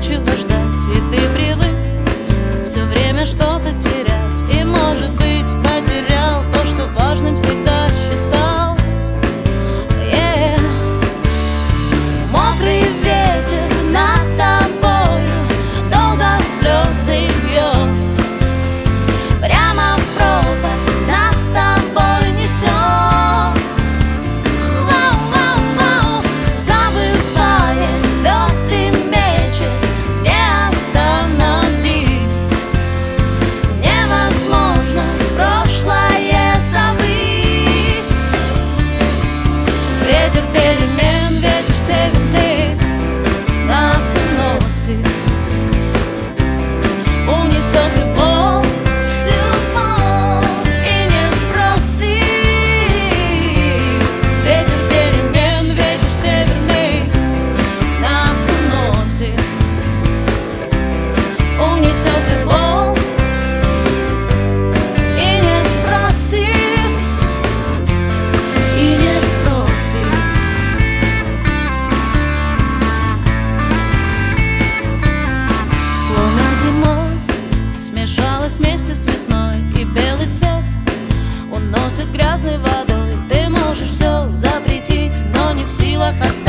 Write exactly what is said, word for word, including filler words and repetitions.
нечего ждать, и ты привык все время что-то терять. И, может быть, потерял то, что важным всегда считал. Yeah. Мокрый ветер над тобою долго слезы льет, прямо в пропасть нас с тобой несет. Вау-вау-вау, забывает лед и мечет, не остановить. Невозможно прошлое забыть. Ветер перемен, ветер северный нас уносит, унесет любовь, любовь и не спросит. Ветер перемен, ветер северный нас уносит, унесет любовь и не спросит, и не спросит. Словно зимой смешалась вместе с весной, и белый цвет уносит грязной водой. Ты можешь все запретить, но не в силах остановить.